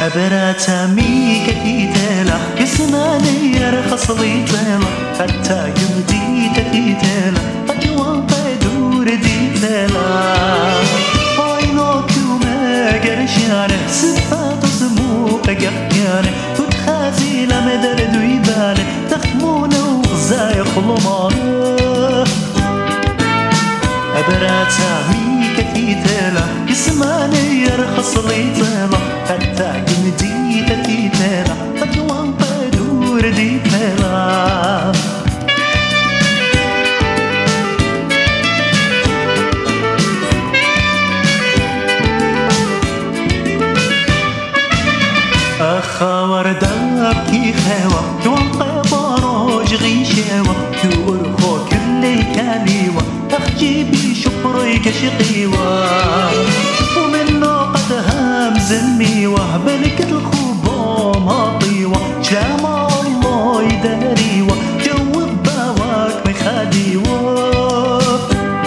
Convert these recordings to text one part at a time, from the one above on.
أبراتا ميكا تيتالا يسماني يرخص لي تالا حتى يمدي تتيتالا أجوان قدور ديتالا عينوك وما قرشانه سفات سموك قحيانه تتخازي لمدر دويبانه تخمونه وغزاي خلمانه أبراتا ميكا تيتالا يسماني يرخص لي تالا حتى يمدي تتيتالا أجوان قدور ديتالا أخا وردك كي خاوة دوان قبارو جغي شاوة يورخو كل كاليوة أخجيبي شبري كشقيوة ومنو قد همز الميوة بلك الخوبة ماطيوة شلام الله يداريوة جوب بواك مخاديوة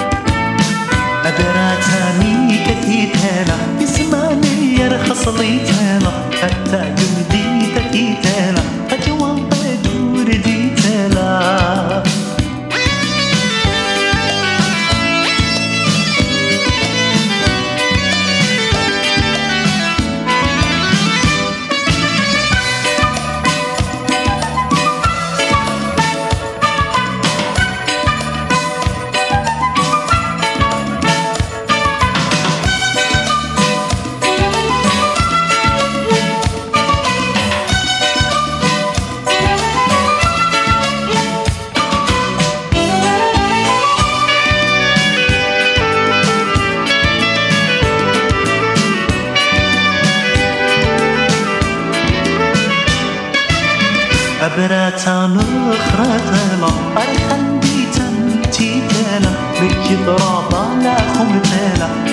أبراتا ميكا تيتالا يسماني يرخص لي تالا حتى يمدي تتيتالا أجوان قدور ديتالا أبراتا نخرة تالا أرخن بيتن تيتالا بكي ضرابا لا خمتالا